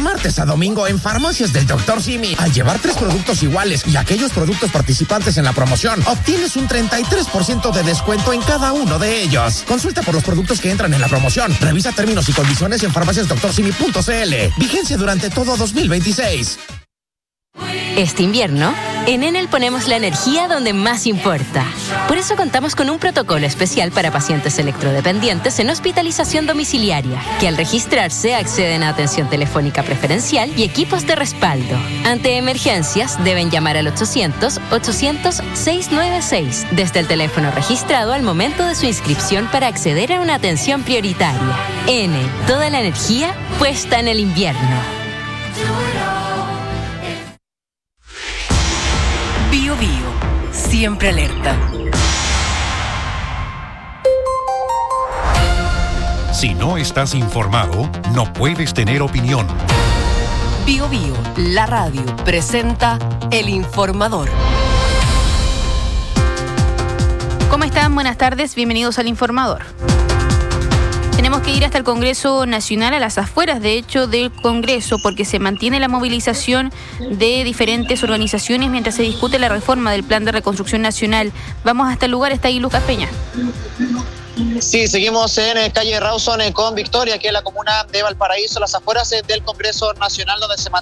martes a domingo en Farmacias del Dr. Simi. Al llevar 3 productos iguales y aquellos productos participantes en la promoción, obtienes un 33% de descuento en cada uno de ellos. Consulta por los productos que entran en la promoción. Revisa términos y condiciones en farmaciasdoctorsimi.cl. Vigencia durante todo 2026. Este invierno, en Enel ponemos la energía donde más importa. Por eso contamos con un protocolo especial para pacientes electrodependientes en hospitalización domiciliaria, que al registrarse acceden a atención telefónica preferencial y equipos de respaldo. Ante emergencias, deben llamar al 800-800-696 desde el teléfono registrado al momento de su inscripción para acceder a una atención prioritaria. Enel, toda la energía puesta en el invierno. Bío Bío, siempre alerta. Si no estás informado, no puedes tener opinión. Bío Bío, la radio, presenta El Informador. ¿Cómo están? Buenas tardes, bienvenidos al Informador. Tenemos que ir hasta el Congreso Nacional, a las afueras, de hecho, del Congreso, porque se mantiene la movilización de diferentes organizaciones mientras se discute la reforma del Plan de Reconstrucción Nacional. Vamos hasta el lugar, está ahí Lucas Peña. Sí, seguimos en calle Rawson con Victoria, aquí en la comuna de Valparaíso, las afueras del Congreso Nacional, donde se mantiene